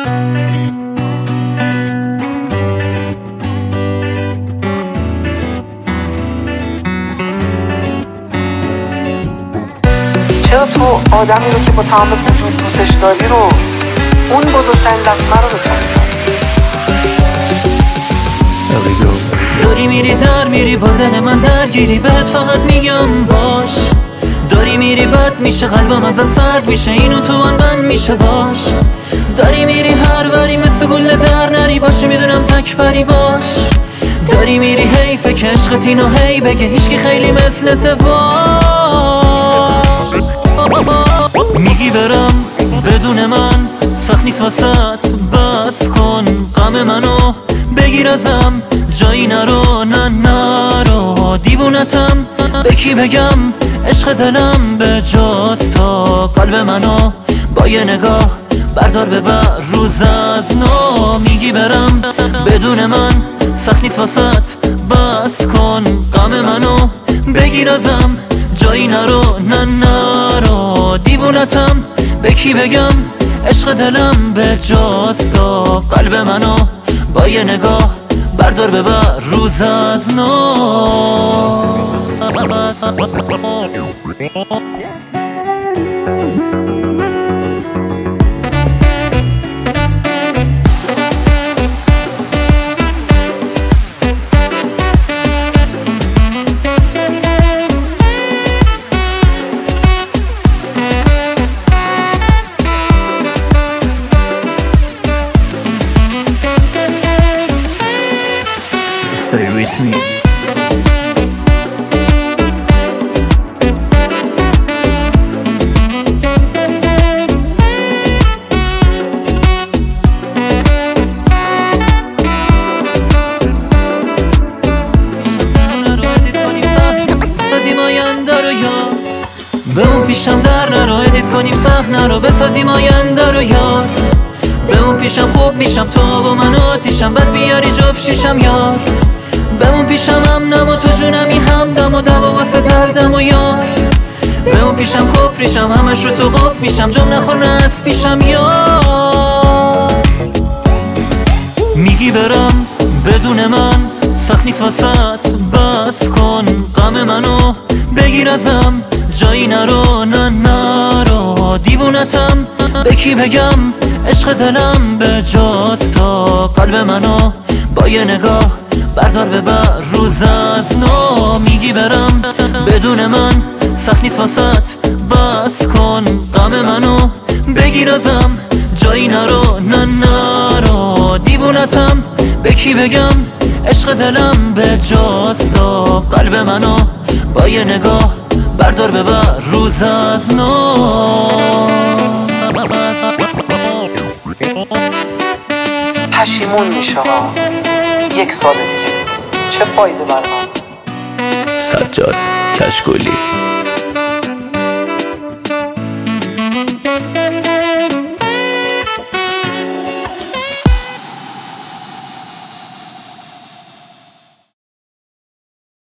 چرا تو آدمی رو که با تمام وجود دوستش داری رو اون بزرگترین لطمه رو به تو میزنی؟ داری میری در میری با دل من درگیری، بهت فقط میگم باش. داری میری بد میشه قلبم ازت سرد میشه، اینو تو من بند میشه باش. داری میری هر وری مثل گله در نری، باشه میدونم تک بری باش. داری میری حیفه که عشقت اینو هی بگه هیچکی خیلی مثلت باش. میگی برم بدون من سخت نیست واسط، بس کن غم منو بگیر ازم، جایی نرو نه نرو. دیوونتم به کی بگم عشق دلم به جاست، تا قلب منو با یه نگاه بردار ببر روز از نو. میگی برم بدون من سخت نیست واسط، بس کن غم منو بگیر ازم، جایی نرو نه نرو. دیوونتم به کی بگم عشق دلم به جاست، تا قلب منو با یه نگاه بردار ببر روز از نو. Stay with me. به اون پیشم در نرو، ادیت کنیم صحنه رو بسازیم آینده رو یار. به اون پیشم خوب میشم تو با من آتیشم، بعد بیاری جفت شیشم یار. به اون پیشم امنم و تو جونمی همدم و دوا واسه دردم و یار. به اون پیشم کفریشم همش رو تو قف میشم، جام نخور نه از پیشم یار. میگی برم بدون من سخت نیست واسط، بس کن غم منو بگیر ازم، جایی نرو نه نرو. دیوونتم به کی بگم عشق دلم به جاست، تا قلب منو با یه نگاه بردار ببر روز از نو. میگی برم بدون من سخت نیست واسط، بس کن غم منو بگیر ازم، جایی نرو نه نرو. دیوونتم به کی بگم عشق دلم به جاست، تا قلب منو با یه نگاه بردار ببر روز از نو. پشیمون میشه ها، 1 سال دیگه چه فایده برام. سجاد کشکلی.